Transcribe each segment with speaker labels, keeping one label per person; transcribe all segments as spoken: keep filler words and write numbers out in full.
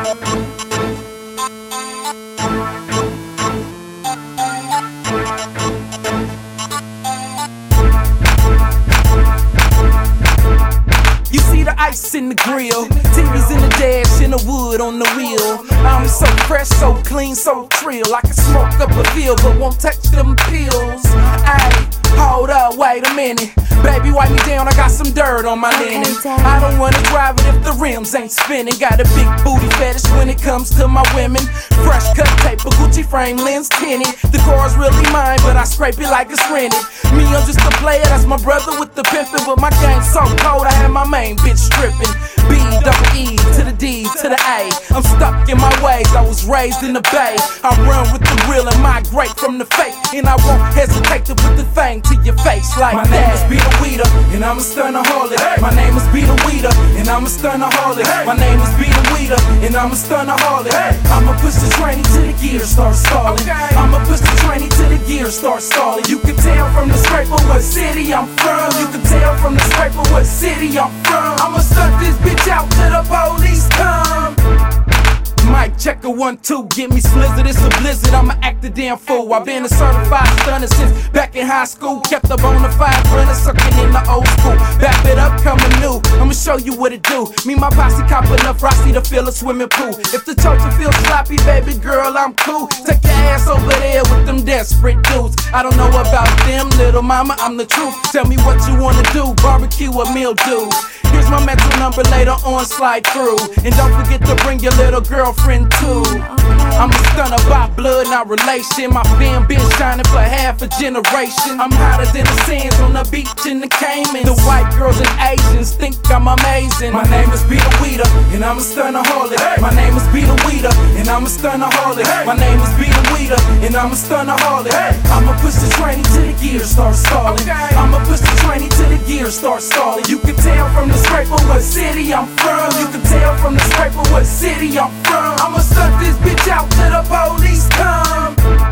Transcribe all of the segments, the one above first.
Speaker 1: You see the ice in the grill, T Vs in the dash, in the wood on the wheel. I'm so fresh, so clean, so trill. I can smoke up a field, but won't touch them pills. Ayy, hold up, wait a minute. Baby, wipe me down, I got some dirt on my linen. I don't wanna drive it if the rims ain't spinning. Got a big booty fetish when it comes to my women. Fresh cut paper, Gucci frame, lens tinted. The car's really mine, but I scrape it like it's rented. Me, I'm just a player, that's my brother with the pimpin'. But my game's so cold, I had my main bitch stripping. B, double E, to the D, to the A. I'm stuck in my ways, I was raised in the Bay. I run with the real and migrate from the fake. And I won't hesitate to put the thing to your face like my that. My name is Beat Weeder, and I'm a stunnerholic. Hey. My name is Beat Weeder, and I'm a stunnerholic. Hey. My name is Beat Weeder, and I'm a stunnerholic. Hey. I'ma push the train till the gears start stalling. Okay. I'ma push the train till the gears start stalling. You can tell from the scraper what city I'm from. You can tell from the scraper what city I'm from. I'ma stunt this bitch out till the police come. Mic checker one, two, get me slizzard, it's a blizzard, I'ma act a damn fool. I've been a certified stunner since back in high school. Kept a bona fide runner, sucking in the old school. Back it up, coming new, I'ma show you what it do. Me, my posse cop enough Rossi to fill a swimming pool. If the choker feels sloppy, baby girl, I'm cool. Take your ass over there with them desperate dudes. I don't know about them, little mama, I'm the truth. Tell me what you wanna do, barbecue or mildew. Here's my mental number, later on slide through. And don't forget to bring your little girlfriend too. I'm a stunner by blood, not relation. My fan been shining for half a generation. I'm hotter than the sands on the beach in the Caymans. The white girls and Asians think I'm amazing. My name is Beat Weeder, and I'm a stunnerholic. Hey. My name is Beat Weeder, and I'm a stunnerholic. Hey. My name is Beat Weeder, and I'm a stunnerholic. Hey. I'ma push the train till the gears start stalling. Okay. I'ma push the train till the gears start stalling. You can tell from the scraper what city I'm from. You can tell from the scraper what city I'm from. I'ma stunt this bitch out till the police come.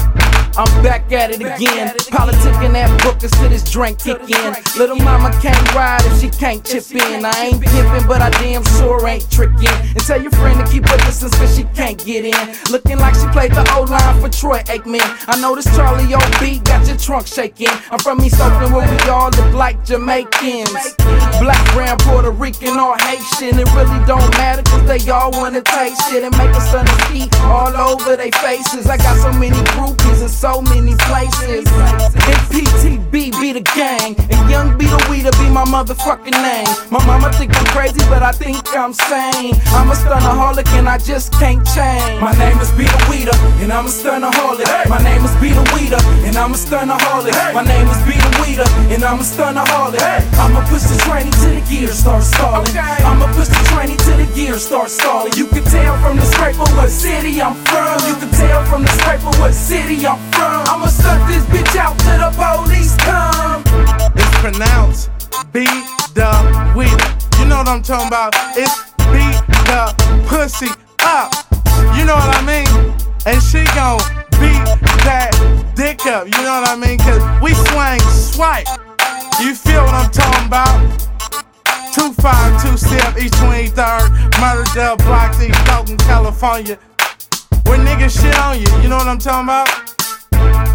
Speaker 1: I'm back at it again, politicking that bookers till this drink kick in. Little mama can't ride if she can't chip in. I ain't pimping, but I damn sure ain't tricking. And tell your friend to keep her distance cause she can't get in. Looking like she played the old line for Troy Aikman. I know this Charlie O B got your trunk shaking. I'm from East Oakland where we all look like Jamaicans. Black, brown, Puerto Rican, or Haitian. It really don't matter cause they all wanna taste shit and make us understand all over they faces. I got so many groupies and so many places. And P T B be the gang, and Young Beat Weeder be my motherfucking name. My mama think I'm crazy, but I think I'm sane. I'm a stunnerholic and I just can't change. My name is Beat Weeder, and I'm a stunnerholic. Hey. My name is Beat Weeder, and I'm a stunnerholic. Hey. My name is Beat Weeder, and I'm a stunnerholic. Hey. I'ma push the train till the gears start stalling. Okay. I'ma push the train till the gears start stalling. You can tell from the scraper what city I'm from. You can tell from the scraper what city I'm from. I'ma stunt this bitch out till the police come.
Speaker 2: It's pronounced Beat the Weeder. You know what I'm talking about? It's beat the pussy up. You know what I mean? And she gon' beat that dick up. You know what I mean? Cause we swing swipe. You feel what I'm talking about? two five two step East twenty-third, Murder Dub Blocks, East Oakland, California. Where niggas shit on you, you know what I'm talking about?